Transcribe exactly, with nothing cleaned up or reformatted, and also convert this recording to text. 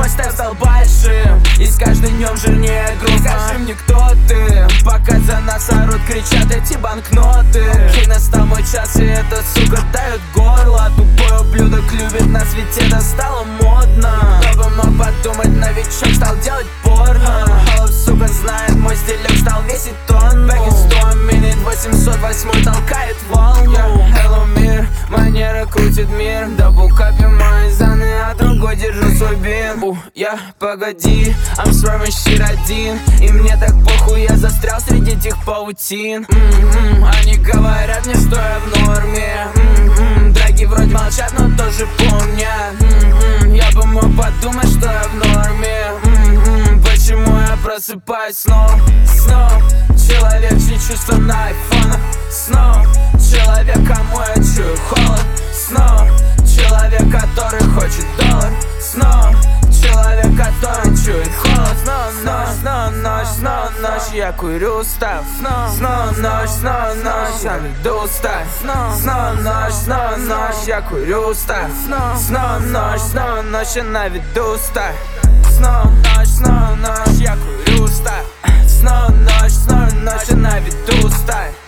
мой степ стал большим, и с каждым днем жирнее груз. Скажи мне, кто ты, пока за нас орут, кричат эти банкноты. Окей, настал мой час, и эта сука дает горло. Тупой ублюдок любит нас, ведь это стало модно. Кто бы мог подумать, новичок стал делать порно. Холоп, сука, знает мой стилек, стал весить тонну. Back in storm, минит восемьсот восемь толкает волну. Hello, мир, манера крутит мир. Дабл капи мои заны, а другой держу свой бин. У, я, погоди, I'm swerving shit один. И мне так похуй, я застрял среди этих паутин. М-м-м, Они говорят мне, что я в норме. М-м-м, Драги вроде молчат, но тоже помнят. М-м-м, Я бы мог подумать, что я в норме. М-м-м, Почему я просыпаюсь снова, снова? Человек, чьи чувства на айфонах. Снова человек, кому я чую холод. Снова человек, который хочет доллар. Снова человек, который чует холод. Снова ночь, снова ночь, снова ночь, я курю устав. Снова ночь, снова ночь, я веду устав. Снова ночь, снова ночь, я курю устав. Снова ночь, снова ночь, я на виду устав. Снова ночь, снова ночь, я курю устав. Снова ночь, снова ночь, я на виду устав.